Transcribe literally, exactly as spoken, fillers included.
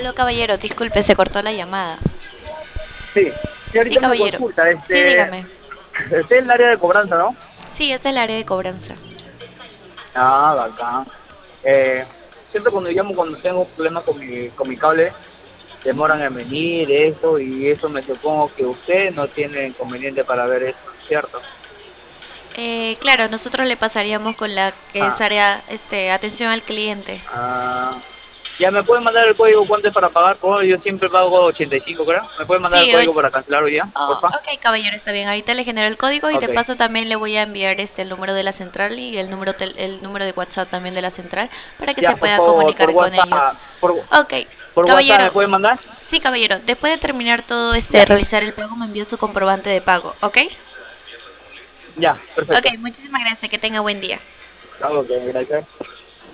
Aló, caballero, disculpe, se cortó la llamada. Sí, sí, Sí, ahorita una caballero. consulta, Sí, este, dígame. este es el área de cobranza, ¿no? Sí, es el área de cobranza. Ah, bacán. Eh, siempre cuando llamo, cuando tengo problemas con mi, con mi cable, Ujú. demoran en venir, eso, y eso me supongo que usted no tiene inconveniente para ver eso, ¿cierto? Eh, claro, nosotros le pasaríamos con la que es Ah, área, este, atención al cliente. ah, ya me pueden mandar el código cuánto es para pagar, por favor, yo siempre pago ochenta y cinco, creo. ¿Me pueden mandar el Sí, código oye. para cancelar hoy día, Oh, porfa? ok, caballero, está bien. Ahorita le genero el código y de Ok, paso también le voy a enviar este el número de la central y el número tel- el número de WhatsApp también de la central para que se ya, por pueda favor, por comunicar con ellos. WhatsApp, por, Ok, por WhatsApp me caballero. pueden mandar. Sí, caballero. Después de terminar todo este Ya, realizar el pago me envió su comprobante de pago, ¿ok? ya, perfecto. Ok, muchísimas gracias. Que tenga buen día. Ok, gracias.